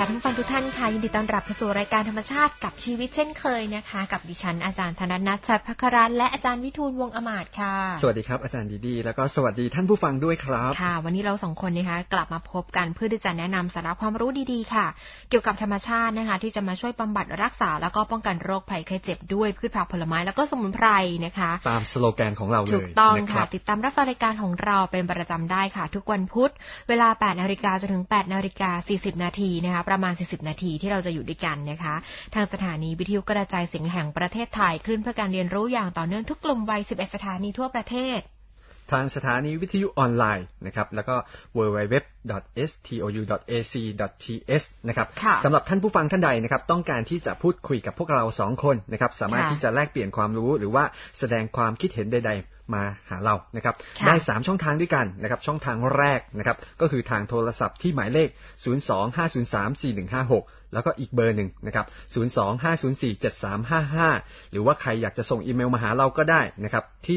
ค่ะท่านฟังทุกท่านค่ะยินดีต้อนรับเข้าสู่รายการธรรมชาติกับชีวิตเช่นเคยนะคะกับดิฉันอาจารย์ธนนัท ชัดภัครัตน์และอาจารย์วิทูลวงศ์อมาตย์ค่ะสวัสดีครับอาจารย์ดีดีแล้วก็สวัสดีท่านผู้ฟังด้วยครับค่ะวันนี้เราสองคนนะคะกลับมาพบกันเพื่อที่จะแนะนำสาระความรู้ดีๆค่ะเกี่ยวกับธรรมชาตินะคะที่จะมาช่วยบำบัดรักษาแล้วก็ป้องกันโรคภัยไข้เจ็บด้วยพืชผักผลไม้แล้วก็สมุนไพรนะคะตามสโลแกนของเราเลยถูกต้องค่ะติดตามรับฟังรายการของเราเป็นประจำได้ค่ะทุกวันพุธเวลา 8:00 นจนถึง 8:40 นนะคะประมาณ40นาทีที่เราจะอยู่ด้วยกันนะคะทางสถานีวิทยุกระจายเสียงแห่งประเทศไทยคลื่นเพื่อการเรียนรู้อย่างต่อเนื่องทุกกลุ่มวัย11สถานีทั่วประเทศทางสถานีวิทยุออนไลน์นะครับแล้วก็ www.stou.ac.th นะครับสำหรับท่านผู้ฟังท่านใดนะครับต้องการที่จะพูดคุยกับพวกเรา2คนนะครับสามารถที่จะแลกเปลี่ยนความรู้หรือว่าแสดงความคิดเห็นใดๆมาหาเรานะครับได้3ช่องทางด้วยกันนะครับช่องทางแรกนะครับก็คือทางโทรศัพท์ที่หมายเลข025034156แล้วก็อีกเบอร์หนึ่งนะครับ025047355หรือว่าใครอยากจะส่งอีเมลมาหาเราก็ได้นะครับที่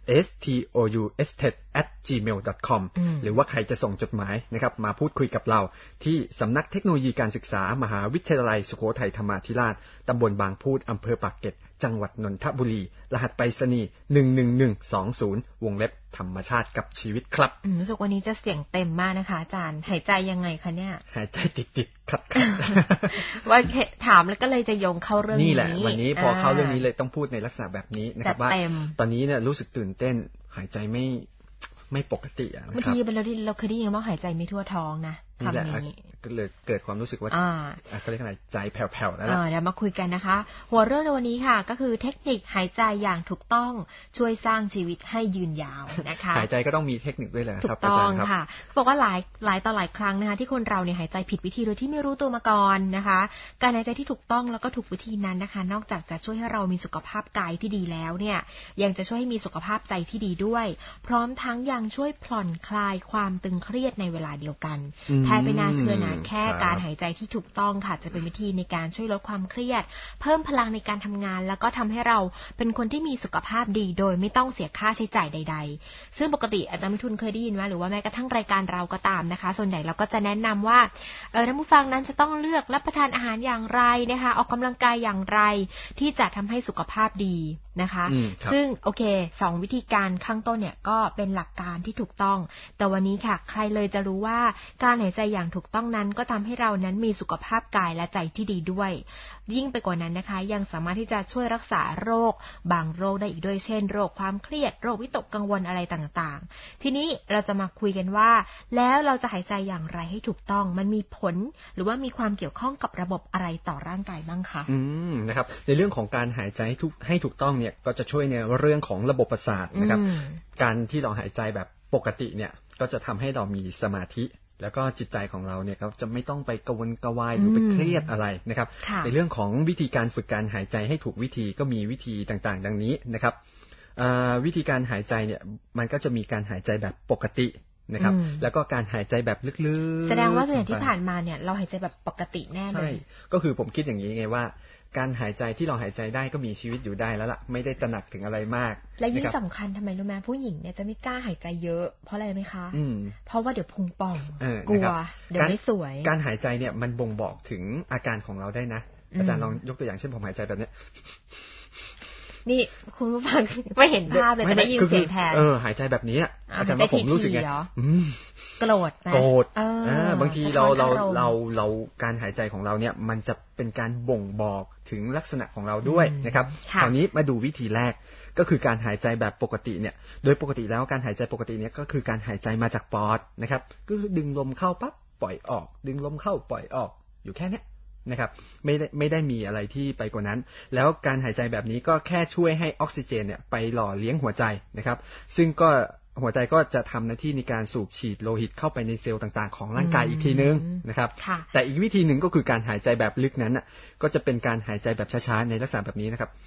stoust@gmail.com หรือว่าใครจะส่งจดหมายนะครับมาพูดคุยกับเราที่สำนักเทคโนโลยีการศึกษามหาวิทยาลัยสุโขทัยธรรมาธิราชตำบลบางพูดอำเภอปากเกร็ดจังหวัดนนทบุรีรหัสไปรษณีย์11120วงเล็บธรรมชาติกับชีวิตครับรู้สึกวันนี้จะเสียงเต็มมากนะคะอาจารย์หายใจยังไงคะเนี่ยหายใจติดๆขัดว่าถามแล้วก็เลยจะโยงเข้าเรื่องนี้นี่แหละวันนี้พอเข้าเรื่องนี้เลยต้องพูดในลักษณะแบบนี้นะครับว่าตอนนี้เนี่ยรู้สึกตื่นเต้นหายใจไม่ปกตินะครับบางทีเราเคยได้ยินว่าหายใจไม่ทั่วท้องนะคำนี้ก็เลยเกิดความรู้สึกว่าเขาเรียกอะไรใจแผ่วๆแล้วเดี๋ยวมาคุยกันนะคะหัวเรื่องในวันนี้ค่ะก็คือเทคนิคหายใจอย่างถูกต้องช่วยสร้างชีวิตให้ยืนยาวนะคะหายใจก็ต้องมีเทคนิคด้วยเลยครับถูกต้องค่ะบอกว่าหลายต่อหลายครั้งนะคะที่คนเราเนี่ยหายใจผิดวิธีโดยที่ไม่รู้ตัวมาก่อนนะคะการหายใจที่ถูกต้องแล้วก็ถูกวิธีนั้นนะคะนอกจากจะช่วยให้เรามีสุขภาพกายที่ดีแล้วเนี่ยยังจะช่วยให้มีสุขภาพใจที่ดีด้วยพร้อมทั้งยังช่วยผ่อนคลายความตึงเครียดในเวลาเดียวกันแทนไม่น่าเชื่อนะแค่การหายใจที่ถูกต้องค่ะจะเป็นวิธีในการช่วยลดความเครียดเพิ่มพลังในการทำงานแล้วก็ทำให้เราเป็นคนที่มีสุขภาพดีโดยไม่ต้องเสียค่าใช้จ่ายใดๆซึ่งปกติอาจารย์มิถุนเคยได้ยินว่าหรือว่าแม้กระทั่งรายการเราก็ตามนะคะส่วนใหญ่เราก็จะแนะนำว่าท่านผู้ฟังนั้นจะต้องเลือกรับประทานอาหารอย่างไรนะคะออกกำลังกายอย่างไรที่จะทำให้สุขภาพดีนะคะซึ่งโอเค2วิธีการข้างต้นเนี่ยก็เป็นหลักการที่ถูกต้องแต่วันนี้ค่ะใครเลยจะรู้ว่าการหายใจอย่างถูกต้องนั้นก็ทำให้เรานั้นมีสุขภาพกายและใจที่ดีด้วยยิ่งไปกว่านั้นนะคะยังสามารถที่จะช่วยรักษาโรคบางโรคได้อีกด้วยเช่นโรคความเครียดโรควิตกกังวลอะไรต่างๆทีนี้เราจะมาคุยกันว่าแล้วเราจะหายใจอย่างไรให้ถูกต้องมันมีผลหรือว่ามีความเกี่ยวข้องกับระบบอะไรต่อร่างกายบ้างคะนะครับในเรื่องของการหายใจให้ถูกต้องเนี่ยก็จะช่วยในเรื่องของระบบประสาทนะครับการที่เราหายใจแบบปกติเนี่ยก็จะทำให้เรามีสมาธิแล้วก็จิตใจของเราเนี่ยครับจะไม่ต้องไปกระวนกระวายหรือไปเครียดอะไรนะครับในเรื่องของวิธีการฝึกการหายใจให้ถูกวิธีก็มีวิธีต่างๆดังนี้นะครับวิธีการหายใจเนี่ยมันก็จะมีการหายใจแบบปกตินะครับแล้วก็การหายใจแบบลึกๆแสดงว่าส่วนใหญ่ที่ผ่านมาเนี่ยเราหายใจแบบปกติแน่เลยใช่ก็คือผมคิดอย่างนี้ไงว่าการหายใจที่เราหายใจได้ก็มีชีวิตอยู่ได้แล้วล่ะไม่ได้ตระหนักถึงอะไรมากและยิ่งสำคัญทำไมรู้ไหมผู้หญิงเนี่ยจะไม่กล้าหายใจเยอะเพราะอะไรไหมคะเพราะว่าเดี๋ยวพุงป่องกลัวเดี๋ยวไม่สวยการหายใจเนี่ยมันบ่งบอกถึงอาการของเราได้นะอาจารย์ลองยกตัวอย่างเช่นผมหายใจแบบนี้นี่คุณผู้ฟังไม่เห็นภาพเลยแต่ได้ยินเสียงแทนหายใจแบบนี้อาจารย์ว่าผมรู้สึกไงโกรธโกรธบางทีเราการหายใจของเราเนี่ยมันจะเป็นการบ่งบอกถึงลักษณะของเราด้วยนะครับคราวนี้มาดูวิธีแรกก็คือการหายใจแบบปกติเนี่ยโดยปกติแล้วการหายใจปกติเนี่ยก็คือการหายใจมาจากปอดนะครับก็คือดึงลมเข้าปั๊บปล่อยออกดึงลมเข้าปล่อยออกอยู่แค่นี้นะครับไม่ได้มีอะไรที่ไปกว่านั้นแล้วการหายใจแบบนี้ก็แค่ช่วยให้ออกซิเจนเนี่ยไปหล่อเลี้ยงหัวใจนะครับซึ่งก็หัวใจก็จะทำหน้าที่ในการสูบฉีดโลหิตเข้าไปในเซลล์ต่างๆของร่างกายอีกทีนึงนะครับแต่อีกวิธีหนึ่งก็คือการหายใจแบบลึกนั้นก็จะเป็นการหายใจแบบช้าๆในลักษณะแบบนี้นะครับ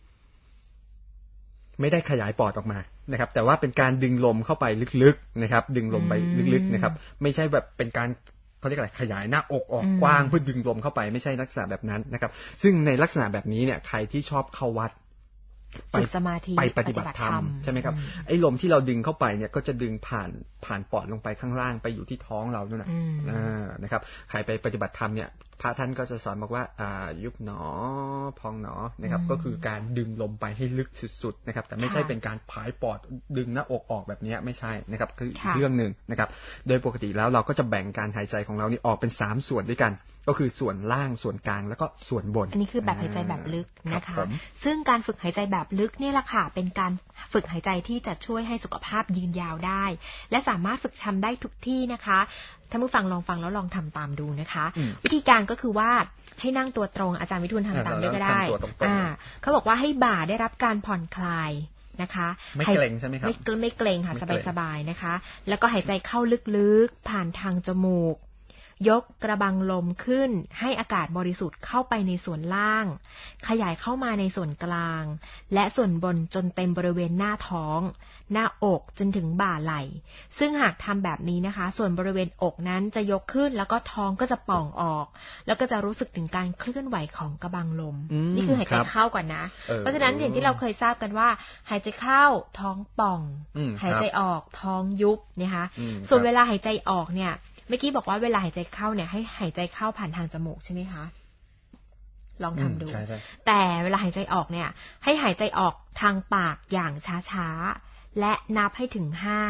ไม่ได้ขยายปอดออกมานะครับแต่ว่าเป็นการดึงลมเข้าไปลึกๆนะครับดึงลมไปลึกๆนะครับไม่ใช่แบบเป็นการเขาเรียกอะไรขยายหน้าอกออกกว้างเพื่อดึงลมเข้าไปไม่ใช่ลักษณะแบบนั้นนะครับซึ่งในลักษณะแบบนี้เนี่ยใครที่ชอบเข้าวัดฝึกสมาธิไปปฏิบัติธรรมใช่ไหมครับไอ้ลมที่เราดึงเข้าไปเนี่ยก็จะดึงผ่านปอดลงไปข้างล่างไปอยู่ที่ท้องเราด้วยนะครับใครไปปฏิบัติธรรมเนี่ยพระท่านก็จะสอนบอกว่ายุบหนอพองหนอนะครับก็คือการดึงลมไปให้ลึกสุดๆนะครับแต่ไม่ใช่เป็นการผายปอดดึงหน้าอกออกแบบนี้ไม่ใช่นะครับคือเรื่องนึงนะครับโดยปกติแล้วเราก็จะแบ่งการหายใจของเรานี่ออกเป็น3ส่วนด้วยกันก็คือส่วนล่างส่วนกลางแล้วก็ส่วนบนอันนี้คือแบบหายใจแบบลึกนะคะซึ่งการฝึกหายใจแบบลึกนี่แหละค่ะเป็นการฝึกหายใจที่จะช่วยให้สุขภาพยืนยาวได้และสามารถฝึกทำได้ทุกที่นะคะท่านผู้ฟังลองฟังแล้วลองทำตามดูนะคะวิธีการก็คือว่าให้นั่งตัวตรงอาจารย์วิทูลทำตามด้วยก็ได้เขาบอกว่าให้บ่าได้รับการผ่อนคลายนะคะไม่เกร็งใช่ไหมครับไม่เกร็งค่ะสบายๆนะคะแล้วก็หายใจเข้าลึกๆผ่านทางจมูกยกกระบังลมขึ้นให้อากาศบริสุทธิ์เข้าไปในส่วนล่างขยายเข้ามาในส่วนกลางและส่วนบนจนเต็มบริเวณหน้าท้องหน้าอกจนถึงบ่าไหล่ซึ่งหากทำแบบนี้นะคะส่วนบริเวณอกนั้นจะยกขึ้นแล้วก็ท้องก็จะป่องออกแล้วก็จะรู้สึกถึงการเคลื่อนไหวของกระบังลมนี่คือหายใจเข้าก่อนนะเพราะฉะนั้นอย่างที่เราเคยทราบกันว่าหายใจเข้าท้องป่องหายใจออกท้องยุบนะคะส่วนเวลาหายใจออกเนี่ยเมื่อกี้บอกว่าเวลาหายใจเข้าเนี่ยให้หายใจเข้าผ่านทางจมูกใช่ไหมคะลองทำดูแต่เวลาหายใจออกเนี่ยให้หายใจออกทางปากอย่างช้าๆและนับให้ถึง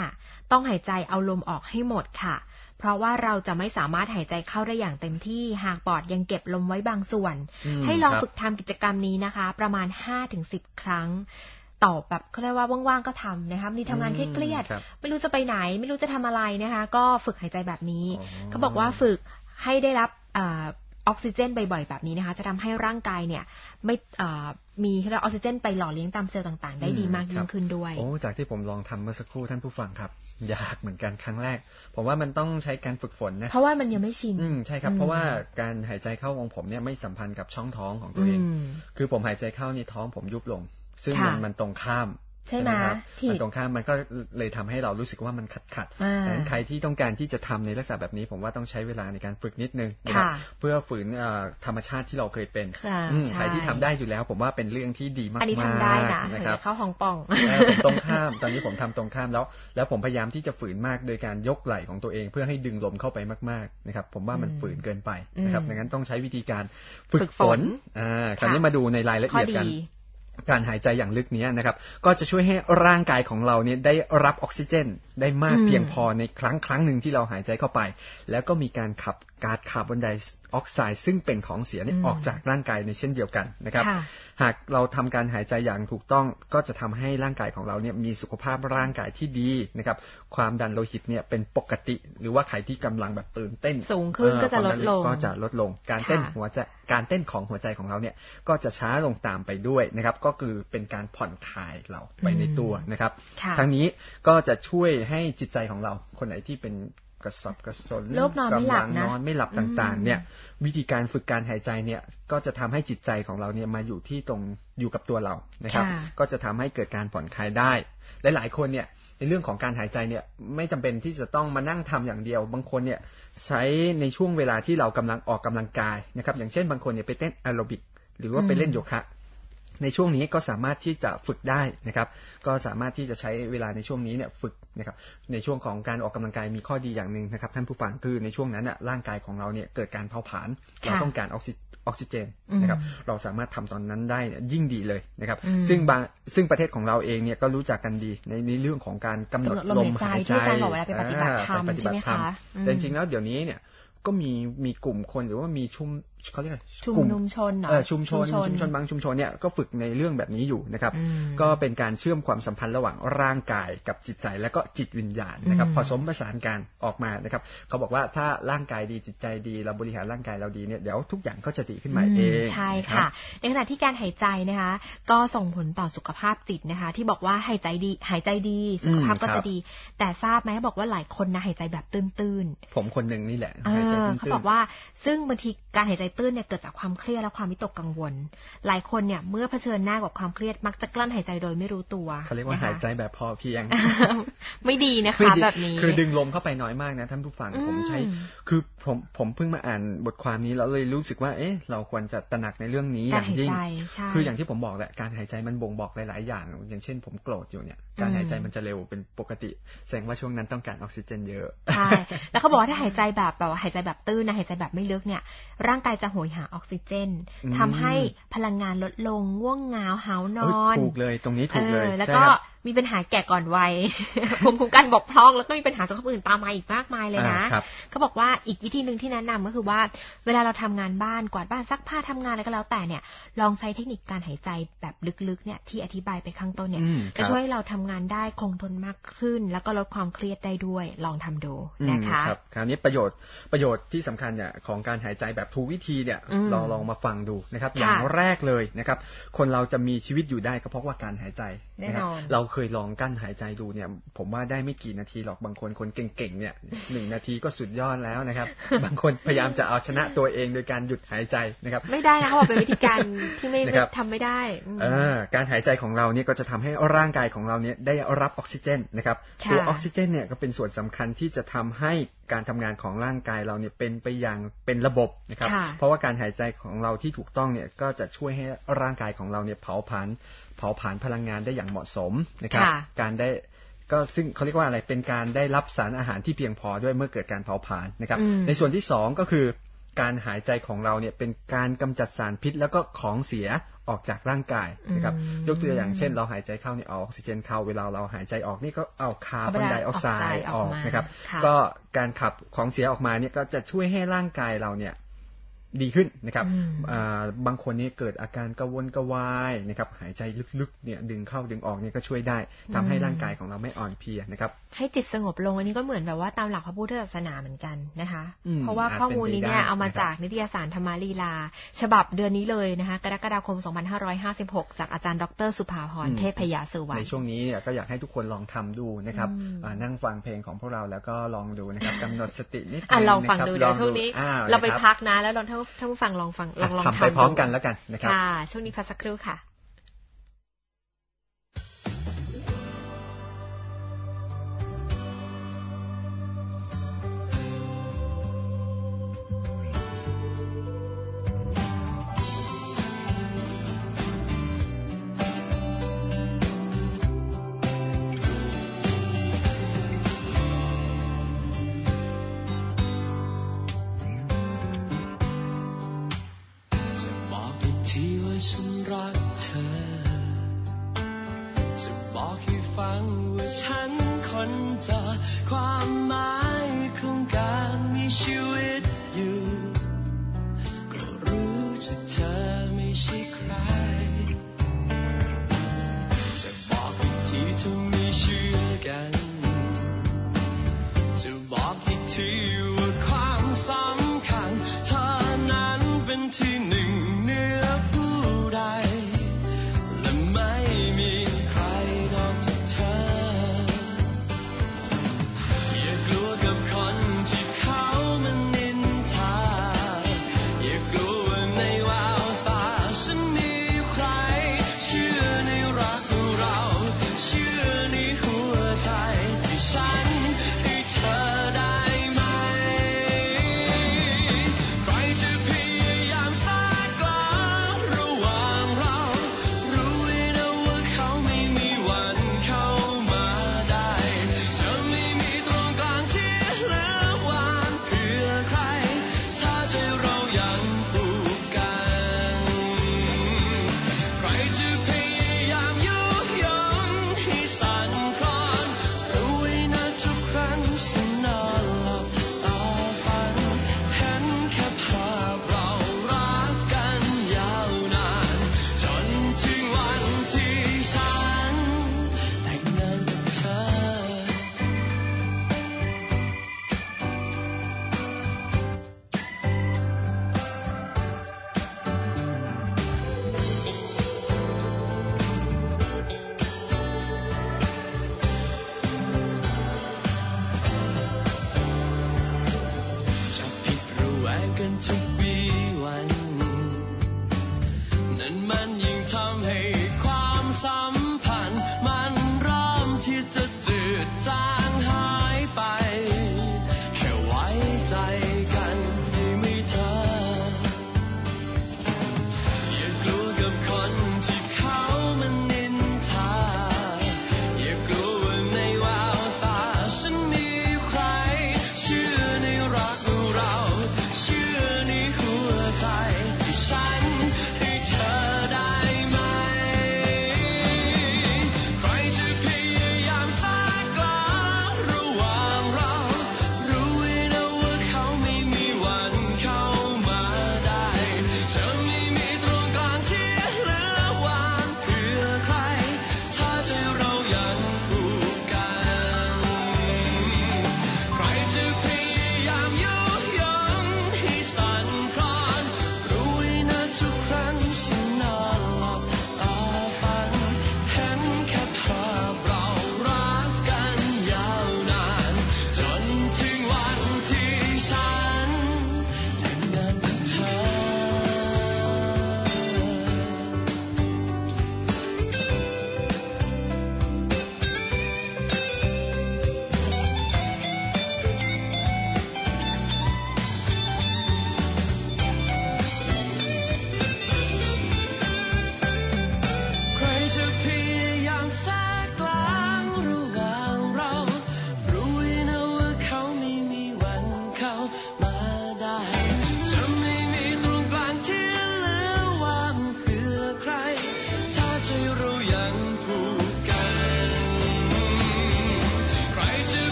5ต้องหายใจเอาลมออกให้หมดค่ะเพราะว่าเราจะไม่สามารถหายใจเข้าได้อย่างเต็มที่หากปอดยังเก็บลมไว้บางส่วนให้ลองฝึกทำกิจกรรมนี้นะคะประมาณ 5-10 ครั้งต่อแบบเขาเรียกว่าว่างๆก็ทำนะคะนี่ทำงานเครียดๆไม่รู้จะไปไหนไม่รู้จะทำอะไรนะคะก็ฝึกหายใจแบบนี้เขาบอกว่าฝึกให้ได้รับออกซิเจนบ่อยๆแบบนี้นะคะจะทำให้ร่างกายเนี่ยไม่มีออกซิเจนไปหล่อเลี้ยงตามเซลล์ต่างๆได้ดีมากยิ่งขึ้นด้วยโอ้จากที่ผมลองทำเมื่อสักครู่ท่านผู้ฟังครับยากเหมือนกันครั้งแรกผมว่ามันต้องใช้การฝึกฝนนะเพราะว่ามันยังไม่ชินใช่ครับเพราะว่าการหายใจเข้าของผมเนี่ยไม่สัมพันธ์กับช่องท้องของตัวเองคือผมหายใจเข้านี่ท้องผมยุบลงซึ่งมันตรงข้ามใช่ไหมมันตรงข้ามมันก็เลยทำให้เรารู้สึกว่ามันขัดดังนั้นใครที่ต้องการที่จะทำในลักษณะแบบนี้ผมว่าต้องใช้เวลาในการฝึกนิดนึงนะครับเพื่อฝืนธรรมชาติที่เราเคยเป็นใครที่ทำได้อยู่แล้วผมว่าเป็นเรื่องที่ดีมากๆอันนี้ทำได้นะครับเข้าห้องป่องผมตรงข้ามตอนนี้ผมทำตรงข้ามแล้วผมพยายามที่จะฝืนมากโดยการยกไหล่ของตัวเองเพื่อให้ดึงลมเข้าไปมากๆนะครับผมว่ามันฝืนเกินไปนะครับดังนั้นต้องใช้วิธีการฝึกฝนคราวนี้มาดูในรายละเอียดกันการหายใจอย่างลึกนี้นะครับก็จะช่วยให้ร่างกายของเราเนี่ยได้รับออกซิเจนได้มากเพียงพอในครั้งหนึ่งที่เราหายใจเข้าไปแล้วก็มีการขับก๊าซคาร์บอนไดออกไซด์ซึ่งเป็นของเสียนี่ออกจากร่างกายในเช่นเดียวกันนะครับหากเราทำการหายใจอย่างถูกต้องก็จะทำให้ร่างกายของเราเนี่ยมีสุขภาพร่างกายที่ดีนะครับความดันโลหิตเนี่ยเป็นปกติหรือว่าใครที่กำลังแบบตื่นเต้นสูงขึ้นก็จะลดลงการเต้นของหัวใจของเราเนี่ยก็จะช้าลงตามไปด้วยนะครับก็คือเป็นการผ่อนคลายเราไปในตัวนะครับทั้งนี้ก็จะช่วยให้จิตใจของเราคนไหนที่เป็นกระสับกระส่นกำลังนอนไม่หลับต่างๆเนี่ยวิธีการฝึกการหายใจเนี่ยก็จะทำให้จิตใจของเราเนี่ยมาอยู่กับตัวเรานะครับก็จะทำให้เกิดการผ่อนคลายได้และหลายคนเนี่ยในเรื่องของการหายใจเนี่ยไม่จำเป็นที่จะต้องมานั่งทำอย่างเดียวบางคนเนี่ยใช้ในช่วงเวลาที่เรากำลังออกกำลังกายนะครับอย่างเช่นบางคนเนี่ยไปเต้นแอโรบิกหรือว่าไปเล่นโยคะในช่วงนี้ก็สามารถที่จะฝึกได้นะครับก็สามารถที่จะใช้เวลาในช่วงนี้เนี่ยฝึกนะครับในช่วงของการออกกำลังกายมีข้อดีอย่างหนึ่งนะครับท่านผู้ฟังคือในช่วงนั้นร่างกายของเราเนี่ยเกิดการเผาผลาญเราต้องการออกซิเจนนะครับเราสามารถทำตอนนั้นได้ยิ่งดีเลยนะครับซึ่งประเทศของเราเองเนี่ยก็รู้จักกันดีในเรื่องของการกำหนดลมหายใจไปปฏิบัติธรรมใช่ไหมคะแต่จริงๆแล้วเดี๋ยวนี้เนี่ยก็มีกลุ่มคนหรือว่ามีเขาเรียกชุมชนชุมชนบางชุมชนเนี่ยก็ฝึกในเรื่องแบบนี้อยู่นะครับก็เป็นการเชื่อมความสัมพันธ์ระหว่างร่างกายกับจิตใจและก็จิตวิญญาณนะครับผสมผสานกันออกมานะครับเขาบอกว่าถ้าร่างกายดีจิตใจดีเราบริหารร่างกายเราดีเนี่ยเดี๋ยวทุกอย่างก็จะดีขึ้นมาเองใช่ค่ะในขณะที่การหายใจนะคะก็ส่งผลต่อสุขภาพจิตนะคะที่บอกว่าหายใจดีสุขภาพก็จะดีแต่ทราบไหมบอกว่าหลายคนนะหายใจแบบตื้นๆผมคนนึงนี่แหละหายใจตื้นๆเขาบอกว่าซึ่งบางทีการหายใจตื้นเนี่ยเกิดจากความเครียดและความวิตกกังวลหลายคนเนี่ยเมื่อเผชิญหน้ากับความเครียดมักจะกลั้นหายใจโดยไม่รู้ตัวเขาเรียกว่าหายใจแบบพอเพียงไม่ดีนะคะแบบนี้คือดึงลมเข้าไปน้อยมากนะท่านผู้ฟังผมใช้คือผมเพิ่งมาอ่านบทความนี้แล้วเลยรู้สึกว่าเราควรจะตระหนักในเรื่องนี้อย่างยิ่งคืออย่างที่ผมบอกแหละการหายใจมันบ่งบอกหลายๆอย่างอย่างเช่นผมโกรธอยู่เนี่ยการหายใจมันจะเร็วเป็นปกติแสดงว่าช่วงนั้นต้องการออกซิเจนเยอะใช่แล้วเขาบอกว่าถ้าหายใจแบบหายใจแบบตื้นนะหายใจแบบไม่ลึกเนี่ยร่างกายจะโหยหาออกซิเจนทำให้พลังงานลดลงง่วงเหงาหาวนอนถูกเลยตรงนี้ถูกเลยแล้วก็มีปัญหาแก่ก่อนวัยภูมิคุ้มกันบกพร่องแล้วก็มีปัญหาสุขภาพอื่นตามมาอีกมากมายเลยนะเขาบอกว่าอีกวิธีนึงที่แนะนำก็คือว่าเวลาเราทำงานบ้านกวาดบ้านซักผ้าทำงานอะไรก็แล้วแต่เนี่ยลองใช้เทคนิคการหายใจแบบลึกๆเนี่ยที่อธิบายไปข้างต้นเนี่ยจะช่วยให้เราทำงานได้คงทนมากขึ้นแล้วก็ลดความเครียดได้ด้วยลองทำดูนะคะครับคราวนี้ประโยชน์ที่สำคัญเนี่ยของการหายใจแบบถูกวิธีเนี่ยลองมาฟังดูนะครับอย่างแรกเลยนะครับคนเราจะมีชีวิตอยู่ได้ก็เพราะว่าการหายใจนะครับเราเคยลองกั้นหายใจดูเนี่ยผมว่าได้ไม่กี่นาทีหรอกบางคนเก่งๆเนี่ย1 นาทีก็สุดยอดแล้วนะครับบางคนพยายามจะเอาชนะตัวเองโดยการหยุดหายใจนะครับไม่ได้นะเขาบอกเป็นวิธีการที่ไม่ทำไม่ได้การหายใจของเราเนี่ยก็จะทำให้ร่างกายของเราเนี่ยได้รับออกซิเจนนะครับตัวออกซิเจนเนี่ยก็เป็นส่วนสำคัญที่จะทำให้การทำงานของร่างกายเราเนี่ยเป็นไปอย่างเป็นระบบนะครับเพราะว่าการหายใจของเราที่ถูกต้องเนี่ยก็จะช่วยให้ร่างกายของเราเนี่ยเผาผลาญพลังงานได้อย่างเหมาะสมนะครับการได้ก็ซึ่งเขาเรียกว่าอะไรเป็นการได้รับสารอาหารที่เพียงพอด้วยเมื่อเกิดการเผาผลาญนะครับในส่วนที่2ก็คือการหายใจของเราเนี่ยเป็นการกำจัดสารพิษแล้วก็ของเสียออกจากร่างกายนะครับยกตัวอย่างเช่นเราหายใจเข้าเนี่ยเอาออกซิเจนเข้าเวลาเราหายใจออกนี่ก็เอาคาร์บอนไดออกไซด์ออกนะครับก็การขับของเสียออกมาเนี่ยก็จะช่วยให้ร่างกายเราเนี่ยดีขึ้นนะครับบางคนนี่เกิดอาการกระวนกระวายนะครับหายใจลึกๆเนี่ยดึงเข้าดึงออกนี่ก็ช่วยได้ทำให้ร่างกายของเราไม่อ่อนเพลียนะครับให้จิตสงบลงอันนี้ก็เหมือนแบบว่าตามหลักพระพุทธศาสนาเหมือนกันนะคะเพราะว่าข้อมูลนี้เนี่ยเอามาจากนิตยสารธรรมาลีลาฉบับเดือนนี้เลยนะคะกรกฎาคม2556จากอาจารย์ดร.สุภาพรเทพยาสุวรรณในช่วงนี้เนี่ยก็อยากให้ทุกคนลองทำดูนะครับนั่งฟังเพลงของพวกเราแล้วก็ลองดูนะครับกำหนดสตินิดนึงลองฟังดูเดี๋ยวช่วงนี้เราไปพักนะแล้วลองท่านผู้ฟังลองทำไปพร้อมกันแล้วกันนะครับค่ะช่วงนี้พักสักครู่ค่ะฉันรักเธอจะบอกให้ฟังว่าฉันคนเจอความหมายของการมีชีวิตอยู่ก็รู้จากเธอไม่ใช่ใครจะบอกอีกทีถ้าไม่เชื่อกันจะบอกอีกทีว่าความสำคัญเธอนั้นเป็นที่หนึ่งเหนือและไม่มีใครนอกจากเธออย่ากลัว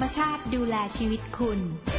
รมชาติดูแลชีวิตคุณ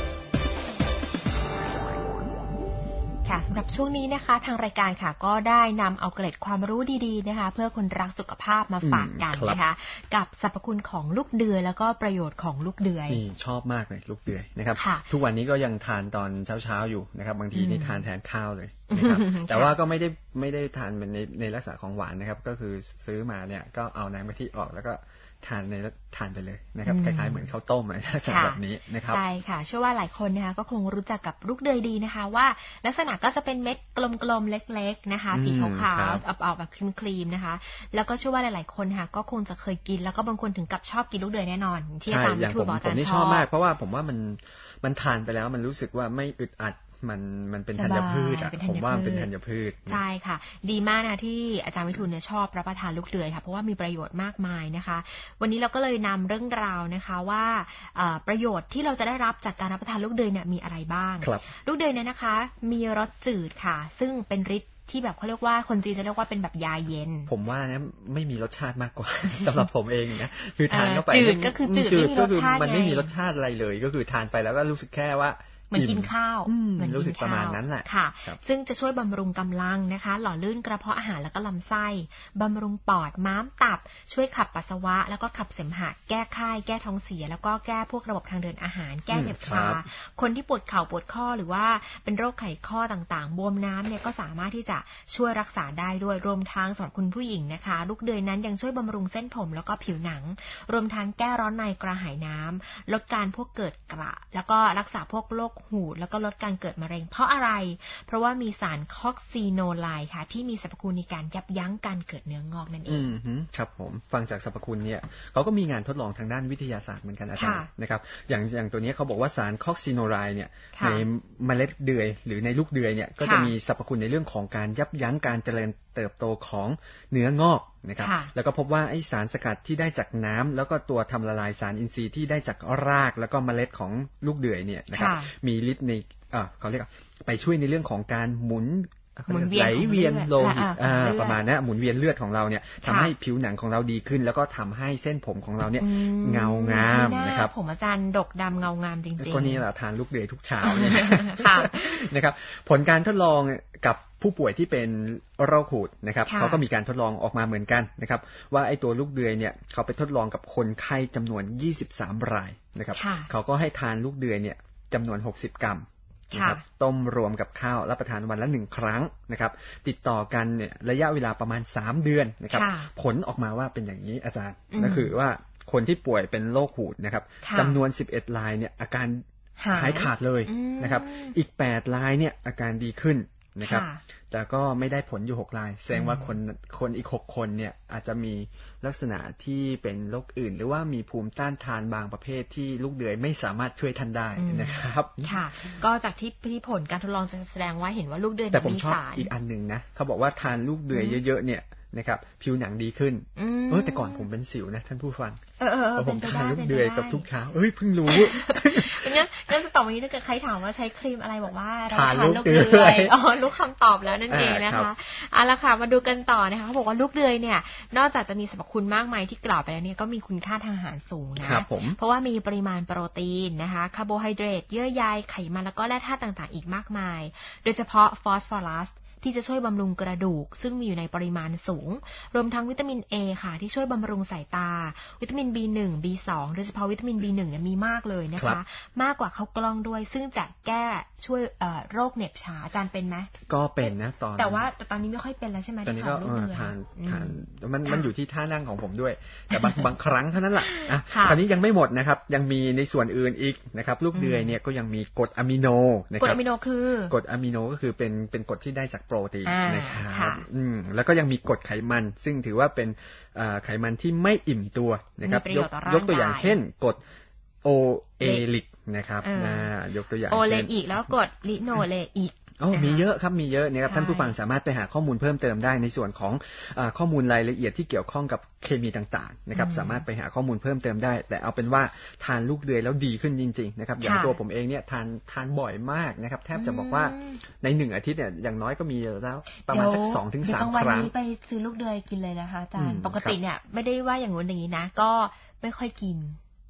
ค่ะสำหรับช่วงนี้นะคะทางรายการค่ะก็ได้นำเอาเกร็ดความรู้ดีๆนะคะเพื่อคนรักสุขภาพมาฝากกันนะคะกับสรรพคุณของลูกเดือยแล้วก็ประโยชน์ของลูกเดือยนี่ชอบมากเลยลูกเดือยนะครับทุกวันนี้ก็ยังทานตอนเช้าๆอยู่นะครับบางทีนี่ทานแทนข้าวเลยนะครับแต่ว่าก็ไม่ได้ทานเป็นในลักษณะของหวานนะครับก็คือซื้อมาเนี่ยก็เอาน้ำกะทิออกแล้วก็ทานไปเลยนะครับคล้ายๆเหมือนข้าวต้มอะไรลักษณะแบบนี้นะครับใช่ค่ะเชื่อว่าหลายคนนะคะก็คงรู้จักกับลูกเดือยดีนะคะว่าลักษณะก็จะเป็นเม็ดกลมๆเล็กๆนะคะสีขาวๆออกแบบครีมๆนะคะแล้วก็เชื่อว่าหลายๆคนค่ะก็คงจะเคยกินแล้วก็บางคนถึงกับชอบกินลูกเดือยแน่นอนที่อาจารย์ทูตบอกอาจารย์ชอบมากเพราะว่าผมว่ามันทานไปแล้วมันรู้สึกว่าไม่อึดอัดมันเป็นธัญพืชอ่ะผมว่าเป็นธัญพืชใช่ค่ะดีมากนะที่อาจารย์วิทูลเนี่ยชอบรับประทานลูกเดือยค่ะเพราะว่ามีประโยชน์มากมายนะคะวันนี้เราก็เลยนำเรื่องราวนะคะว่าประโยชน์ที่เราจะได้รับจากการรับประทานลูกเดือยเนี่ยมีอะไรบ้างลูกเดือยเนี่ยนะคะมีรสจืดค่ะซึ่งเป็นฤทธิ์ที่แบบเขาเรียกว่าคนจีนจะเรียกว่าเป็นแบบยาเย็นผมว่านะไม่มีรสชาติมากกว่า สำหรับผมเองนะคือทานเข้าไปจืดก็คือจืดก็คือมันไม่มีรสชาติอะไรเลยก็คือทานไปแล้วก็รู้สึกแค่ว่าเหมือนกินข้าวรู้สึกประมาณนั้นแหละค่ะซึ่งจะช่วยบำรุงกำลังนะคะหล่อลื่นกระเพาะอาหารแล้วก็ลำไส้บำรุงปอดม้ามตับช่วยขับปัสสาวะแล้วก็ขับเสมหะแก้ไข้แก้ท้องเสียแล้วก็แก้พวกระบบทางเดินอาหารแก้เหน็บชาคนที่ปวดเข่าปวดข้อหรือว่าเป็นโรคไขข้อต่างๆบวมน้ำเนี่ยก็สามารถที่จะช่วยรักษาได้ด้วยรวมทั้งสำหรับคุณผู้หญิงนะคะลูกเดือยนั้นยังช่วยบำรุงเส้นผมแล้วก็ผิวหนังรวมทั้งแก้ร้อนในกระหายน้ำลดการพวกเกิดกระแล้วก็รักษาพวกโรคหูดแล้วก็ลดการเกิดมะเร็งเพราะอะไรเพราะว่ามีสารคอกซีโนไลด์ค่ะที่มีสรรพคุณในการยับยั้งการเกิดเนื้องอกนั่นเองครับผมฟังจากสรรพคุณเนี่ยเขาก็มีงานทดลองทางด้านวิทยาศาสตร์เหมือนกันอาจารย์นะครับอย่างตัวนี้เขาบอกว่าสารคอกซีโนไลด์เนี่ยในเมล็ดเดือยหรือในลูกเดือยเนี่ยก็จะมีสรรพคุณในเรื่องของการยับยั้งการเจริญเติบโตของเนื้องอกนะครับแล้วก็พบว่าไอสารสกัดที่ได้จากน้ำแล้วก็ตัวทำละลายสารอินทรีย์ที่ได้จากรากแล้วก็เมล็ดของลูกเดือยเนี่ยนะครับมีฤทธิ์ในเขาเรียกไปช่วยในเรื่องของการหมุนไหลเวียนโลหิตประมาณนั้นหมุนเวียนเลือดของเราเนี่ยทำให้ผิวหนังของเราดีขึ้นแล้วก็ทำให้เส้นผมของเราเนี่ยเงางามนะครับผมอาจารย์ดกดำเงางามจริงๆก็นี่แหละทานลูกเดือยทุกเช้าเนี่ยนะครับผลการทดลองกับผู้ป่วยที่เป็นโรคหูดนะครับเขาก็มีการทดลองออกมาเหมือนกันนะครับว่าไอ้ตัวลูกเดือยเนี่ยเขาไปทดลองกับคนไข้จำนวน23รายนะครับเขาก็ให้ทานลูกเดือยเนี่ยจำนวน60กรัมนะครับต้มรวมกับข้าวรับประทานวันละ1ครั้งนะครับติดต่อกันเนี่ยระยะเวลาประมาณ3เดือนนะครับผลออกมาว่าเป็นอย่างนี้อาจารย์ก็คือว่าคนที่ป่วยเป็นโรคหูดนะครับจำนวน11รายเนี่ยอาการหายขาดเลยนะครับอีก8รายเนี่ยอาการดีขึ้นนะครับแต่ก็ไม่ได้ผลอยู่6รายแสดงว่าคนอีก6คนเนี่ยอาจจะมีลักษณะที่เป็นโรคอื่นหรือว่ามีภูมิต้านทานบางประเภทที่ลูกเดือยไม่สามารถช่วยท่านได้นะครับค่ะก็จากที่ผลการทดลองจะแสดงว่าเห็นว่าลูกเดือยแต่ผมชอบอีกอันนึงนะเขาบอกว่าทานลูกเดือยเยอะๆเนี่ยนะครับผิวหนังดีขึ้นแต่ก่อนผมเป็นสิวนะท่านผู้ฟังผมทานลูกเดือยกับทุกเช้าเพิ่งรู้งั้นจะตอบวันนี้ถ้าเกิดใครถามว่าใช้ครีมอะไรบอกว่าเราทานลูกเดือยรู้คำตอบแล้วนั่นเองนะคะเอาละค่ะมาดูกันต่อนะคะเขาบอกว่าลูกเดือยเนี่ยนอกจากจะมีสรรพคุณมากมายที่กล่าวไปแล้วเนี่ยก็มีคุณค่าทางอาหารสูงนะเพราะว่ามีปริมาณโปรตีนนะคะคาร์โบไฮเดรตเยื่อใยไขมันแล้วก็แร่ธาตุต่างๆอีกมากมายโดยเฉพาะฟอสฟอรัสที่จะช่วยบำรุงกระดูกซึ่งมีอยู่ในปริมาณสูงรวมทั้งวิตามิน A ค่ะที่ช่วยบำรุงสายตาวิตามิน B1 B2 โดยเฉพาะวิตามิน B1 เนี่ยมีมากเลยนะคะมากกว่าข้าวกล้องด้วยซึ่งจะแก้ช่วยโรคเหน็บชาอาจารย์เป็นไหมก็เป็นนะแต่ตอนนี้ไม่ค่อยเป็นแล้วใช่ไหมตอนนี้ก็ทานมันอยู่ที่ท่านั่งของผมด้วยแต่บางครั้งเท่านั้นแหละคราวนี้ยังไม่หมดนะครับยังมีในส่วนอื่นอีกนะครับลูกเดือยเนี่ยก็ยังมีกรดอะมิโนนะครับกรดอะมิโนคือกรดอะมิโนก็คือเป็นกรดที่ได้จากโปรตีนนะครับแล้วก็ยังมีกรดไขมันซึ่งถือว่าเป็นไขมันที่ไม่อิ่มตัวนะครับยกตัวอย่างเช่นกรดโอเอลิกนะครับยกตัวอย่างโอเลอิกแล้วกรดลิโนเลอิกมีเยอะครับมีเยอะนะครับท่านผู้ฟังสามารถไปหาข้อมูลเพิ่มเติมได้ในส่วนของข้อมูลรายละเอียดที่เกี่ยวข้องกับเคมีต่างๆนะครับสามารถไปหาข้อมูลเพิ่มเติมได้แต่เอาเป็นว่าทานลูกเดือยแล้วดีขึ้นจริงๆนะครับอย่างตัวผมเองเนี่ยทานบ่อยมากนะครับแทบจะบอกว่าใน1อาทิตย์เนี่ยอย่างน้อยก็มีแล้วประมาณสัก 2-3 ครั้งวันนี้ไปซื้อลูกเดือยกินเลยนะคะอาจารย์ปกติเนี่ยไม่ได้ว่าอย่างงู้นอย่างนี้นะก็ไม่ค่อยกิน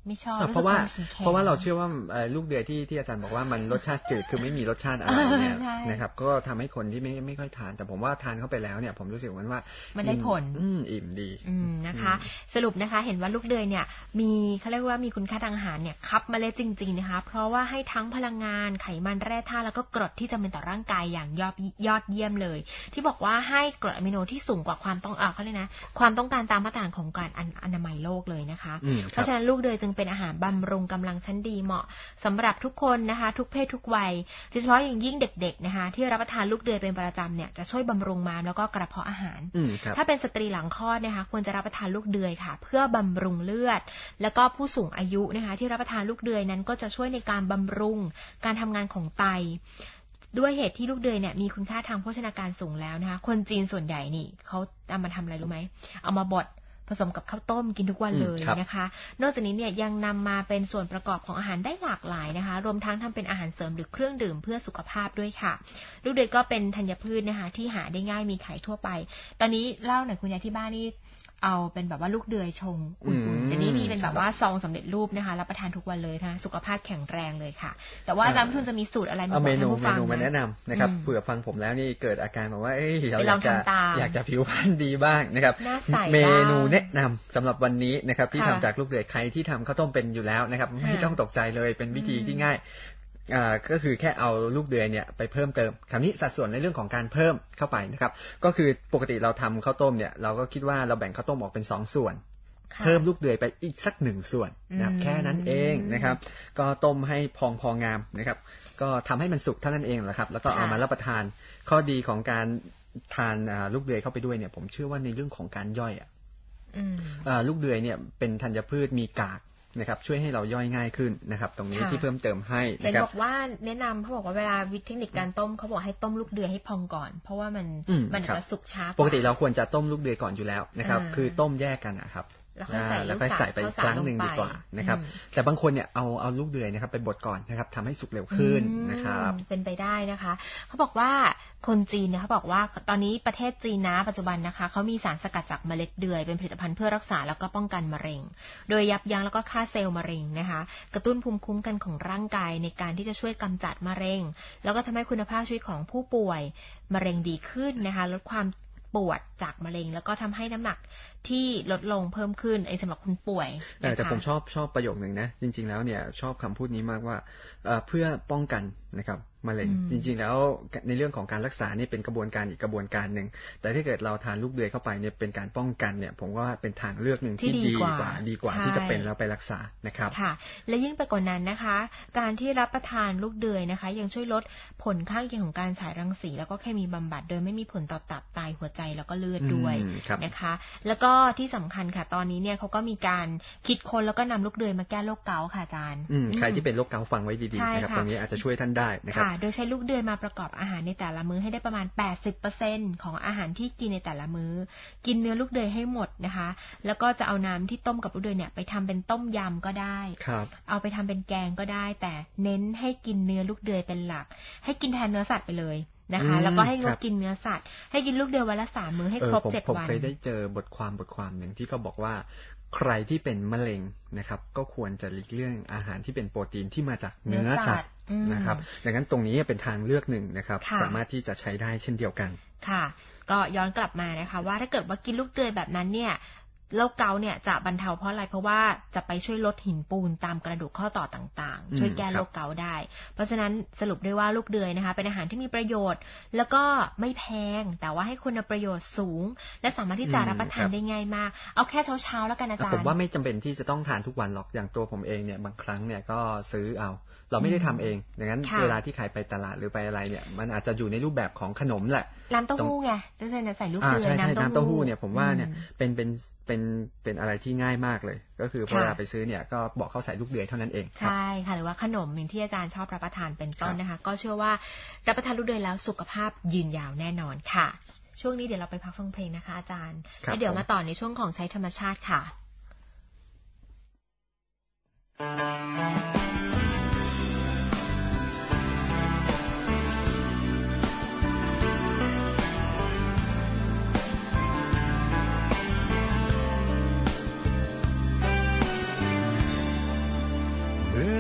ไม่ชอบเพราะว่าเราเชื่อว่าลูกเดือยที่อาจารย์บอกว่ามันรสชาติจืดคือไม่มีรสชาติอะไรเนี่ยนะครับก็ทำให้คนที่ไม่ค่อยทานแต่ผมว่าทานเข้าไปแล้วเนี่ยผมรู้สึกว่ามันได้ผลอิ่มดีนะคะสรุปนะคะเห็นว่าลูกเดือยเนี่ยมีเขาเรียกว่ามีคุณค่าทางอาหารเนี่ยคับเมล็ดจริงๆนะคะเพราะว่าให้ทั้งพลังงานไขมันแร่ธาตุแล้วก็กรดที่จำเป็นต่อร่างกายอย่างยอดเยี่ยมเลยที่บอกว่าให้กรดอะมิโนที่สูงกว่าความต้องเขาเรียกนะความต้องการตามมาตรฐานของการอนามัยโลกเลยนะคะเพราะฉะนั้นลูกเดือยจึงเป็นอาหารบำรุงกำลังชั้นดีเหมาะสำหรับทุกคนนะคะทุกเพศทุกวัยโดยเฉพาะอย่างยิ่งเด็กๆนะคะที่รับประทานลูกเดือยเป็นประจำเนี่ยจะช่วยบำรุงม้ามแล้วก็กระเพาะอาหารถ้าเป็นสตรีหลังคลอดนะคะควรจะรับประทานลูกเดือยค่ะเพื่อบำรุงเลือดแล้วก็ผู้สูงอายุนะคะที่รับประทานลูกเดือยนั้นก็จะช่วยในการบำรุงการทำงานของไตด้วยเหตุที่ลูกเดือยเนี่ยมีคุณค่าทางโภชนาการสูงแล้วนะคะคนจีนส่วนใหญ่นี่เขาเอามาทำอะไรรู้ไหมเอามาบดผสมกับข้าวต้มกินทุกวันเลยนะคะนอกจากนี้เนี่ยยังนำมาเป็นส่วนประกอบของอาหารได้หลากหลายนะคะรวมทั้งทำเป็นอาหารเสริมหรือเครื่องดื่มเพื่อสุขภาพด้วยค่ะลูกเดือยก็เป็นธัญพืชนะคะที่หาได้ง่ายมีขายทั่วไปตอนนี้เล่าหน่อยคุณยายที่บ้านนี่เอาเป็นแบบว่าลูกเดือยชงอุ่นๆแต่นี้มีเป็นแบบว่าซองสำเร็จรูปนะคะรับประทานทุกวันเลยนะสุขภาพแข็งแรงเลยค่ะแต่ว่าอาจารย์ทุนจะมีสูตรอะไรมาบอกให้ผู้ฟังมาแนะนำนะครับเผื่อฟังผมแล้วนี่เกิดอาการบอกว่าเราอยากจะผิวพรรณดีบ้างนะครับเมนูแนะนำสำหรับวันนี้นะครับที่ทำจากลูกเดือยใครที่ทำข้าวต้มเป็นอยู่แล้วนะครับไม่ต้องตกใจเลยเป็นวิธีที่ง่ายก็คือแค่เอาลูกเดือยเนี่ยไปเพิ่มเติมคราวนี้สัดส่วนในเรื่องของการเพิ่มเข้าไปนะครับก็คือปกติเราทำข้าวต้มเนี่ยเราก็คิดว่าเราแบ่งข้าวต้มออกเป็น2ส่วนเพิ่มลูกเดือยไปอีกสัก1ส่วนนะครับแค่นั้นเองนะครับก็ต้มให้พองามนะครับก็ทำให้มันสุกเท่านั้นเองแหละครับแล้วก็เอามารับประทานข้อดีของการทานลูกเดือยเข้าไปด้วยเนี่ยผมเชื่อว่าในเรื่องของการย่อยลูกเดือยเนี่ยเป็นธัญพืชมีกากนะครับช่วยให้เราย่อยง่ายขึ้นนะครับตรงนี้ที่เพิ่มเติมให้นะครับบอกว่าแนะนำเขาบอกว่าเวลาวิธีเทคนิคการต้มเขาบอกให้ต้มลูกเดือยให้พองก่อนเพราะว่ามันจะสุกช้าปกติเราควรจะต้มลูกเดือยก่อนอยู่แล้วนะครับคือต้มแยกกันนะครับแล้วค่อยใส่ไปครั้งหนึ่งดีกว่านะครับแต่บางคนเนี่ยเอาลูกเดือยนะครับไปบดก่อนนะครับทำให้สุกเร็วขึ้นนะครับเป็นไปได้นะคะเขาบอกว่าคนจีนเนี่ยเขาบอกว่าตอนนี้ประเทศจีนนะปัจจุบันนะคะเขามีสารสกัดจากเมล็ดเดือยเป็นผลิตภัณฑ์เพื่อรักษาแล้วก็ป้องกันมะเร็งโดยยับยั้งแล้วก็ฆ่าเซลล์มะเร็งนะคะกระตุ้นภูมิคุ้มกันของร่างกายในการที่จะช่วยกำจัดมะเร็งแล้วก็ทำให้คุณภาพชีวิตของผู้ป่วยมะเร็งดีขึ้นนะคะลดความปวดจากมะเร็งแล้วก็ทำให้น้ำหนักที่ลดลงเพิ่มขึ้นสำหรับคนป่วยแต่ผมชอบประโยคนึงนะจริงๆแล้วเนี่ยชอบคำพูดนี้มากว่าเพื่อป้องกันนะครับมะเร็งจริงๆแล้วในเรื่องของการรักษานี่เป็นกระบวนการอีกกระบวนการหนึ่งแต่ถ้าเกิดเราทานลูกเดือยเข้าไปเนี่ยเป็นการป้องกันเนี่ยผมว่าเป็นทางเลือกหนึ่งที่ดีกว่าที่จะเป็นแล้วไปรักษานะครับค่ะและยิ่งไปกว่านั้นนะคะการที่รับประทานลูกเดือยนะคะยังช่วยลดผลข้างเคียงของการฉายรังสีแล้วก็เคมีบำบัดโดยไม่มีผลต่อตับไตหัวใจแล้วก็เลือดด้วยนะคะแล้วก็ที่สำคัญค่ะตอนนี้เนี่ยเขาก็มีการคิดค้นแล้วก็นำลูกเดือยมาแก้โรคเกาต์ค่ะอาจารย์ใครที่เป็นโรคเกาต์ฟังไว้ดีๆนะครับตรงนี้อาจจะช่วยท่านได้นะครับโดยใช้ลูกเดือยมาประกอบอาหารในแต่ละมื้อให้ได้ประมาณ 80% ของอาหารที่กินในแต่ละมื้อกินเนื้อลูกเดือยให้หมดนะคะแล้วก็จะเอาน้ำที่ต้มกับลูกเดือยเนี่ยไปทำเป็นต้มยำก็ได้เอาไปทำเป็นแกงก็ได้แต่เน้นให้กินเนื้อลูกเดือยเป็นหลักให้กินแทนเนื้อสัตว์ไปเลยนะคะแล้วก็ให้งดกินเนื้อสัตว์ให้กินลูกเดือยวันละ3 มื้อให้ครบ7 วันผมเคยได้เจอบทความหนึ่งที่เขาบอกว่าใครที่เป็นมะเร็งนะครับก็ควรจะหลีกเลี่ยงอาหารที่เป็นโปรตีนที่มาจากเนื้อสัตว์นะครับดังนั้นตรงนี้เป็นทางเลือกหนึ่งนะครับสามารถที่จะใช้ได้เช่นเดียวกันค่ะก็ย้อนกลับมานะคะว่าถ้าเกิดว่ากินลูกเดือยแบบนั้นเนี่ยโรคเกาต์เนี่ยจะบรรเทาเพราะอะไรเพราะว่าจะไปช่วยลดหินปูนตามกระดูกข้อต่อต่างๆช่วยแก้โรคเกาต์ได้เพราะฉะนั้นสรุปได้ว่าลูกเดือยนะคะเป็นอาหารที่มีประโยชน์แล้วก็ไม่แพงแต่ว่าให้คุณประโยชน์สูงและสามารถที่จะรับประทานได้ง่ายมากเอาแค่เช้าๆแล้วกันอาจารย์ผมว่าไม่จำเป็นที่จะต้องทานทุกวันหรอกอย่างตัวผมเองเนี่ยบางครั้งเนี่ยก็ซื้อเอาเราไม่ได้ทำเองดังนั้นเวลาที่ใครไปตลาดหรือไปอะไรเนี่ยมันอาจจะอยู่ในรูปแบบของขนมแหละน้ำเต้าหู้ไงจะใส่ลูกเดือยน้ำเต้าหู้เนี่ยผมว่าเนี่ยเป็นอะไรที่ง่ายมากเลยก็คือพอเวลาไปซื้อเนี่ยก็บอกเขาใส่ลูกเดือยเท่านั้นเองใช่ค่ะหรือว่าขนมอย่างที่อาจารย์ชอบรับประทานเป็นต้นนะคะก็เชื่อว่ารับประทานลูกเดือยแล้วสุขภาพยืนยาวแน่นอนค่ะช่วงนี้เดี๋ยวเราไปพักฟังเพลงนะคะอาจารย์แล้วเดี๋ยวมาต่อในช่วงของใช้ธรรมชาติค่ะ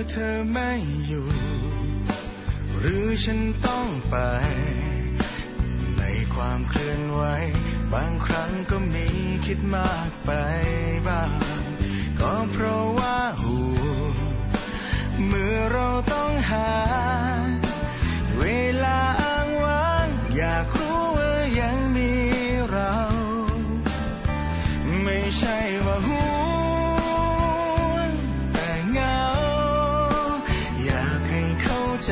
เธอไม่อยู่หรือฉันต้องไปในความเคลื่อนไหวบางครั้งก็มีคิดมากไปบ้างก็เพราะว่าห่วงเมื่อเราต้องหาเวลาอ้างว้างอยากรู้ว่ายังมีเราไม่ใช่ว่าห่วงแต่เหงาอยากให้เข้าใจ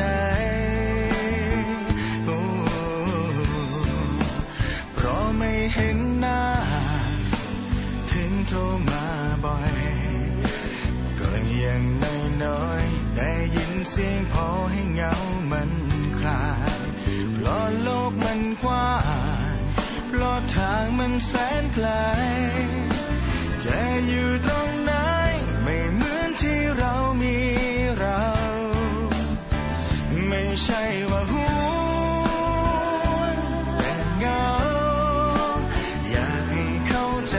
เพราะไม่เห็นหน้าถึงโทรมาบ่อยก็ยังน้อยๆได้ยินเสียงพอให้เหงามันคลายเพราะโลกมันกว้างเพราะทางมันแสนไกลจะอยู่ตรงไหนไม่เหมือนที่เรามีเราไม่ใช่ว่าห่วงแต่เหงาอยากให้เข้าใจ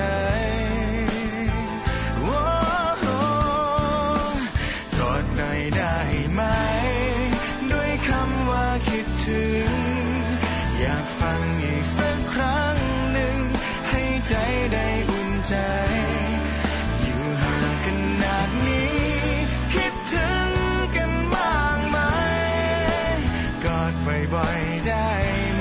กอดหน่อยได้ไหมด้วยคำว่าคิดถึงอยากฟังอีกสักครั้งหนึ่งให้ใจได้อุ่นใจอยู่ห่างขนาดนี้คิดถึงกันบ้างไหมกอดบ่อยๆได้ไหม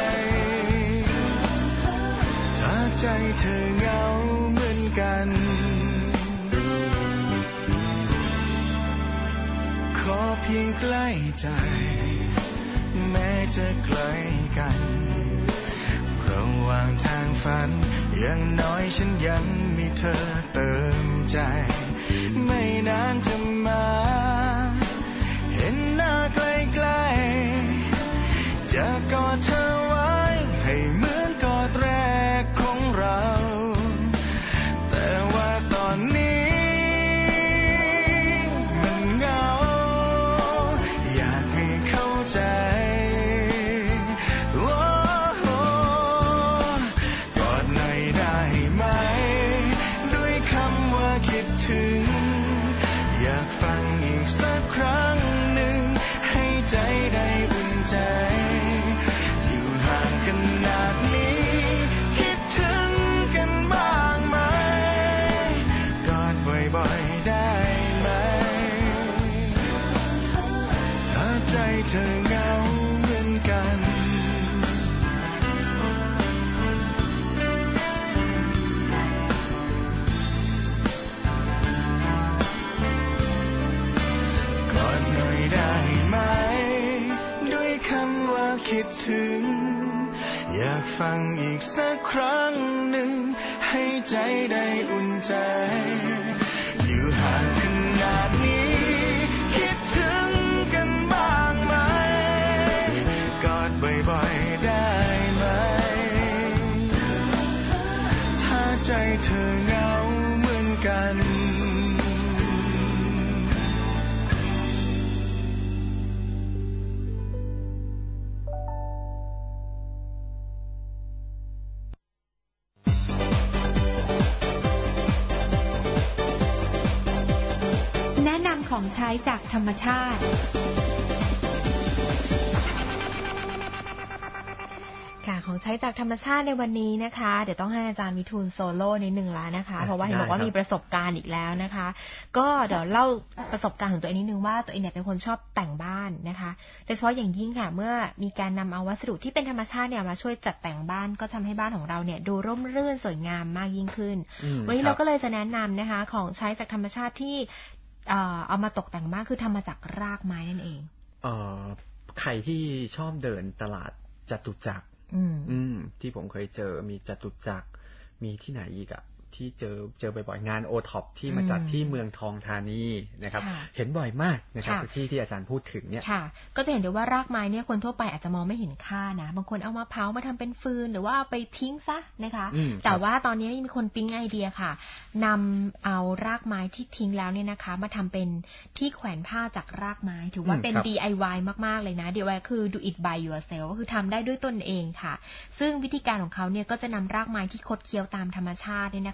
ถ้าใจเธอเหงาเหมือนกันขอเพียงใกล้ใจแม้จะไกลกันระหว่างทางฝันอย่างน้อยฉันยังมีเธอเติมใจไม่นานจะมาเห็นหน้าใกล้ๆจะกอดเธอไว้ให้เหมือนกอดแรกของเราแต่ว่าตอนนี้มันเหงาอยากให้เข้าใจกอดหน่อยได้ไหมด้วยคำว่าคิดถึงอยากฟังอีกสักครั้งหนึ่งให้ใจได้อุ่นใจอยู่ห่างกันนาดนี้คิดถึงกันบ้างไหมกอดบ่อยๆได้ไหมถ้าใจเธอเหงาเหมือนกันกอดหน่อยได้ไหมด้วยคำว่าคิดถึงอยากฟังอีกสักครั้งหนึ่งให้ใจได้อุ่นใจอยู่ห่างขนาดนี้คิดถึงกันบ้างไหมกอดบ่อยๆได้ไหมถ้าใจเธอเหงาเหมือนกันแนะนำของใช้จากธรรมชาติค่ะของใช้จากธรรมชาติในวันนี้นะคะเดี๋ยวต้องให้อาจารย์วิทูลโซโล่นิดนึงแล้วนะคะเพราะว่าเห็นบอกว่ามีประสบการณ์อีกแล้วนะคะก็เดี๋ยวเล่าประสบการณ์ของตัวเองนิดนึงว่าตัวเองเนี่ยเป็นคนชอบแต่งบ้านนะคะโดยเฉพาะอย่างยิ่งค่ะเมื่อมีการนำเอาวัสดุที่เป็นธรรมชาติเนี่ยมาช่วยจัดแต่งบ้านก็ทำให้บ้านของเราเนี่ยดูร่มรื่นสวยงามมากยิ่งขึ้นวันนี้เราก็เลยจะแนะนำนะคะของใช้จากธรรมชาติที่เอามาตกแต่งบ้านคือทำมาจากรากไม้นั่นเองใครที่ชอบเดินตลาดจตุจักรที่ผมเคยเจอมีจตุจักรมีที่ไหนอีกอะที่เจอบ่อยๆงานโอท็อปที่มาจัดที่เมืองทองธานีนะครับเห็นบ่อยมากนะครับที่อาจารย์พูดถึงเนี่ยค่ะก็จะเห็นได้ว่ารากไม้เนี่ยคนทั่วไปอาจจะมองไม่เห็นค่านะบางคนเอามาเผามาทำเป็นฟืนหรือว่าเอาไปทิ้งซะนะคะแต่ว่าตอนนี้มีคนปิ๊งไอเดียค่ะนำเอารากไม้ที่ทิ้งแล้วเนี่ยนะคะมาทำเป็นที่แขวนผ้าจากรากไม้ถือว่าเป็น DIY มากๆเลยนะ DIY คือ do it by yourself ก็คือทำได้ด้วยตนเองค่ะซึ่งวิธีการของเขาเนี่ยก็จะนำรากไม้ที่คดเคี้ยวตามธรรมชาติเนี่ยนะคะ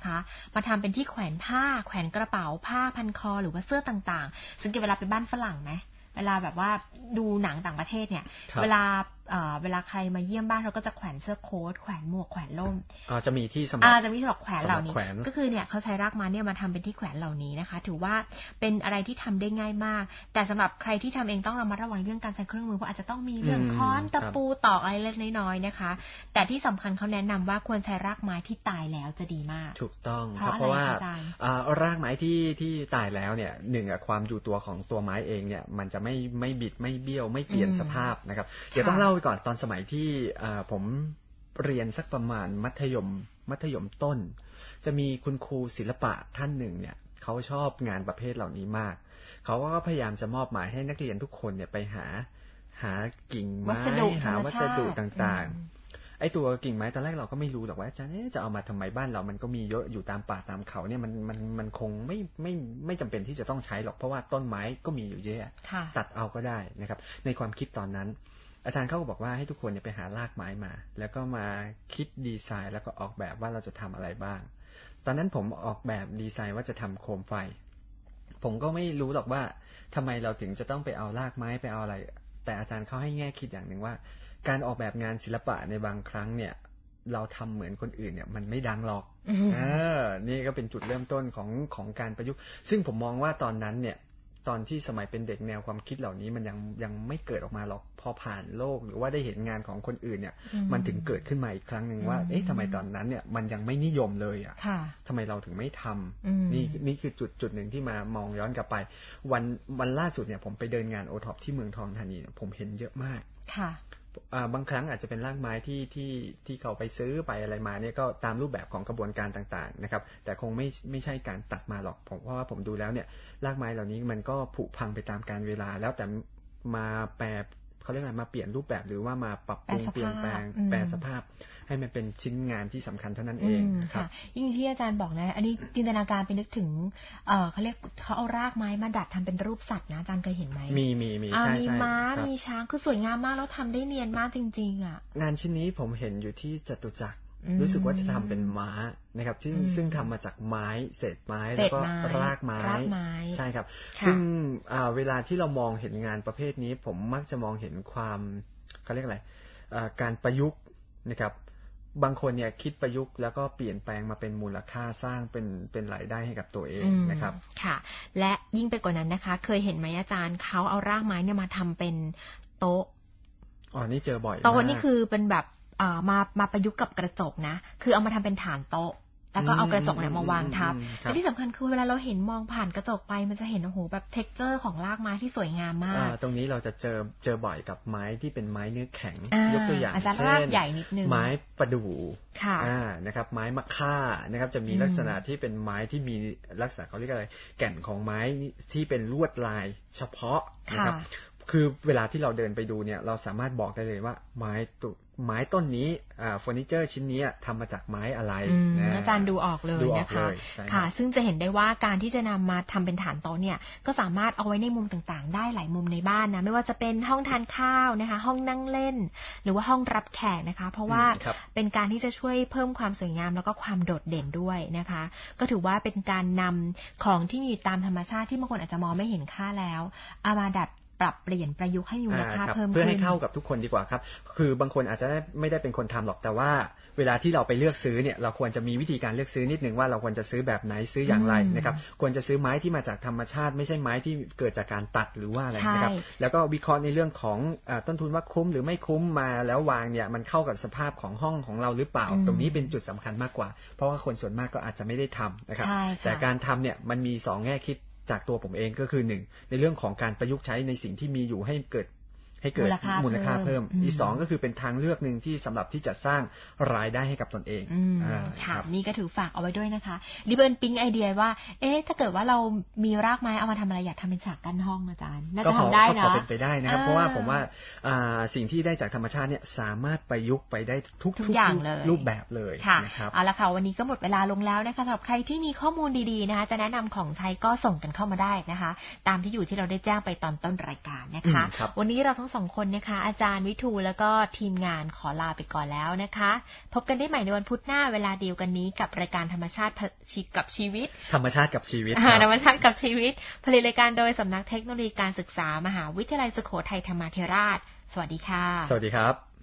นะคะมาทำเป็นที่แขวนผ้าแขวนกระเป๋าผ้าพันคอหรือว่าเสื้อต่างๆสังเกตเวลาไปบ้านฝรั่งไหมเวลาแบบว่าดูหนังต่างประเทศเนี่ยเวลาใครมาเยี่ยมบ้านเราก็จะแขวนเสื้อโค้ทแขวนหมวกแขวนร่มจะมีที่สำหรับจะมีสำหรับแขวนเหล่านี้ก็คือเนี่ยเขาใช้รากไม้เนี่ยมาทำเป็นที่แขวนเหล่านี้นะคะถือว่าเป็นอะไรที่ทำได้ง่ายมากแต่สำหรับใครที่ทำเองต้องระมัดระวังเรื่องการใช้เครื่องมือเพราะอาจจะต้องมีเรื่องค้อนตะปูตอกอะไรเล็กน้อยๆนะคะแต่ที่สำคัญเขาแนะนำว่าควรใช้รากไม้ที่ตายแล้วจะดีมากถูกต้องครับเพราะว่ารากไม้ที่ตายแล้วเนี่ยหนึ่งความอยู่ตัวของตัวไม้เองเนี่ยมันจะไม่บิดไม่เบี้ยวไม่เปลี่ยนสภาพนะครับเดี๋ยวต้องเล่าไปก่อนตอนสมัยที่ผมเรียนสักประมาณมัธยมต้นจะมีคุณครูศิลปะท่านหนึ่งเนี่ยเขาชอบงานประเภทเหล่านี้มากเขาก็พยายามจะมอบหมายให้นักเรียนทุกคนเนี่ยไปหากิ่งไม้หาวัสดุต่างๆไอ้ตัวกิ่งไม้ตอนแรกเราก็ไม่รู้หรอกว่าจะเอามาทำไมบ้านเรามันก็มีเยอะอยู่ตามป่าตามเขาเนี่ยมันคงไม่จำเป็นที่จะต้องใช้หรอกเพราะว่าต้นไม้ก็มีอยู่เยอะตัดเอาก็ได้นะครับในความคิดตอนนั้นอาจารย์เขาก็บอกว่าให้ทุกคนเนี่ยไปหารากไม้มาแล้วก็มาคิดดีไซน์แล้วก็ออกแบบว่าเราจะทำอะไรบ้างตอนนั้นผมออกแบบดีไซน์ว่าจะทำโคมไฟผมก็ไม่รู้หรอกว่าทำไมเราถึงจะต้องไปเอารากไม้ไปเอาอะไรแต่อาจารย์เขาให้แง่คิดอย่างหนึ่งว่าการออกแบบงานศิลปะในบางครั้งเนี่ยเราทำเหมือนคนอื่นเนี่ยมันไม่ดังหรอกนี่ก็เป็นจุดเริ่มต้นของการประยุกต์ซึ่งผมมองว่าตอนนั้นเนี่ยตอนที่สมัยเป็นเด็กแนวความคิดเหล่านี้มันยังไม่เกิดออกมาหรอกพอผ่านโลกหรือว่าได้เห็นงานของคนอื่นเนี่ยมันถึงเกิดขึ้นมาอีกครั้งหนึ่งว่าเอ๊ะทำไมตอนนั้นเนี่ยมันยังไม่นิยมเลยอ่ะทำไมเราถึงไม่ทำนี่คือจุดหนึ่งที่มามองย้อนกลับไปวันล่าสุดเนี่ยผมไปเดินงานโอท็อปที่เมืองทองธานีผมเห็นเยอะมากบางครั้งอาจจะเป็นรากไม้ที่เขาไปซื้อไปอะไรมาเนี่ยก็ตามรูปแบบของกระบวนการต่างๆนะครับแต่คงไม่ใช่การตัดมาหรอกเพราะว่าผมดูแล้วเนี่ยรากไม้เหล่านี้มันก็ผุพังไปตามกาลเวลาแล้วแต่มาแปลเขาเรียกอะไรมาเปลี่ยนรูปแบบหรือว่ามาปรับปรุงเปลี่ยนแปลงแปลสภาพให้มันเป็นชิ้นงานที่สำคัญเท่านั้นเองครับยิ่งที่อาจารย์บอกนะอันนี้จินตนาการไปนึกถึงเขาเอารากไม้มาดัดทำเป็นรูปสัตว์นะอาจารย์เคยเห็นไหมมีใช่มีม้ามีช้างคือสวยงามมากแล้วทำได้เนียนมากจริงๆอ่ะงานชิ้นนี้ผมเห็นอยู่ที่จตุจักรรู้สึกว่าจะทำเป็นม้านะครับซึ่งทำมาจากไม้เศษไม้แล้วก็รากไม้ใช่ครับซึ่งเวลาที่เรามองเห็นงานประเภทนี้ผมมักจะมองเห็นความเขาเรียกอะไรการประยุกต์นะครับบางคนเนี่ยคิดประยุกต์แล้วก็เปลี่ยนแปลงมาเป็นมูลค่าสร้างเป็นรายได้ให้กับตัวเองนะครับค่ะและยิ่งไปกว่านั้นนะคะเคยเห็นไหมอาจารย์เขาเอารากไม้เนี่ยมาทำเป็นโต๊ะนี่เจอบ่อยโต๊ะนี่คือเป็นแบบมาประยุกต์กับกระจกนะคือเอามาทำเป็นฐานโต๊ะแล้วก็เอากระจกเนี่ยมาวางทับและที่สำคัญคือเวลาเราเห็นมองผ่านกระจกไปมันจะเห็นโอ้โหแบบเท็กเจอร์ของรากไม้ที่สวยงามมากตรงนี้เราจะเจอบ่อยกับไม้ที่เป็นไม้เนื้อแข็งยกตัวอย่างเช่นไม้ประดู่นะครับไม้มะค่านะครับจะมีลักษณะที่เป็นไม้ที่มีลักษณะเขาเรียกอะไรแก่นของไม้ที่เป็นลวดลายเฉพาะนะครับคือเวลาที่เราเดินไปดูเนี่ยเราสามารถบอกได้เลยว่าไม้ต้นนี้เฟอร์นิเจอร์ชิ้นนี้ทำมาจากไม้อะไรอาจารย์ดูออกเลยนะคะค่ะซึ่งจะเห็นได้ว่าการที่จะนำมาทำเป็นฐานโต๊ะเนี่ยก็สามารถเอาไว้ในมุมต่างๆได้หลายมุมในบ้านนะไม่ว่าจะเป็นห้องทานข้าวนะคะห้องนั่งเล่นหรือว่าห้องรับแขกนะคะเพราะว่าเป็นการที่จะช่วยเพิ่มความสวยงามแล้วก็ความโดดเด่นด้วยนะคะก็ถือว่าเป็นการนำของที่มีตามธรรมชาติที่บางคนอาจจะมองไม่เห็นค่าแล้วเอามาดัดปรับเปลี่ยนประยุกต์ให้มีมูลค่าเพิ่มขึ้นเพื่อให้เข้ากับทุกคนดีกว่าครับคือบางคนอาจจะไม่ได้เป็นคนทำหรอกแต่ว่าเวลาที่เราไปเลือกซื้อเนี่ยเราควรจะมีวิธีการเลือกซื้อนิดนึงว่าเราควรจะซื้อแบบไหนซื้ออย่างไรนะครับควรจะซื้อไม้ที่มาจากธรรมชาติไม่ใช่ไม้ที่เกิดจากการตัดหรือว่าอะไรนะครับแล้วก็วิเคราะห์ในเรื่องของต้นทุนว่าคุ้มหรือไม่คุ้มมาแล้ววางเนี่ยมันเข้ากับสภาพของห้องของเราหรือเปล่าตรงนี้เป็นจุดสำคัญมากกว่าเพราะว่าคนส่วนมากก็อาจจะไม่ได้ทำนะครับแต่การทำเนี่ยมันมี2แง่คิดจากตัวผมเองก็คือ1ในเรื่องของการประยุกต์ใช้ในสิ่งที่มีอยู่ให้เกิดมูลค่าเพิ่มอีก2ก็คือเป็นทางเลือกนึงที่สำหรับที่จะสร้างรายได้ให้กับตนเองค่ะนี่ก็ถือฝากเอาไว้ด้วยนะคะดิเบิร์นปิ๊งไอเดียว่าถ้าเกิดว่าเรามีรากไม้เอามาทำอะไรอยากทำเป็นฉากกั้นห้องอาจารย์น่าจะทำได้นะก็เป็นไปได้นะครับเพราะว่าผมว่าสิ่งที่ได้จากธรรมชาติเนี่ยสามารถประยุกต์ไปได้ทุกอย่างเลยรูปแบบเลยนะครับเอาละค่ะวันนี้ก็หมดเวลาลงแล้วนะคะสำหรับใครที่มีข้อมูลดีๆนะคะจะแนะนำของใช้ก็ส่งกันเข้ามาได้นะคะตามที่อยู่ที่เราได้แจ้งไปตอนต้นรายการนะคะวันนี้เราทั้ง 2 คนนะคะอาจารย์วิทูลแล้วก็ทีมงานขอลาไปก่อนแล้วนะคะพบกันได้ใหม่ในวันพุธหน้าเวลาเดียวกันนี้กับรายการธรรมชาติกับชีวิตธรรมชาติกับชีวิตธรรมชาติกับชีวิตผลิตรายการโดยสำนักเทคโนโลยีการศึกษามหาวิทยาลัยสุโขทัยธรรมาธิราชสวัสดีค่ะสวัสดีครับ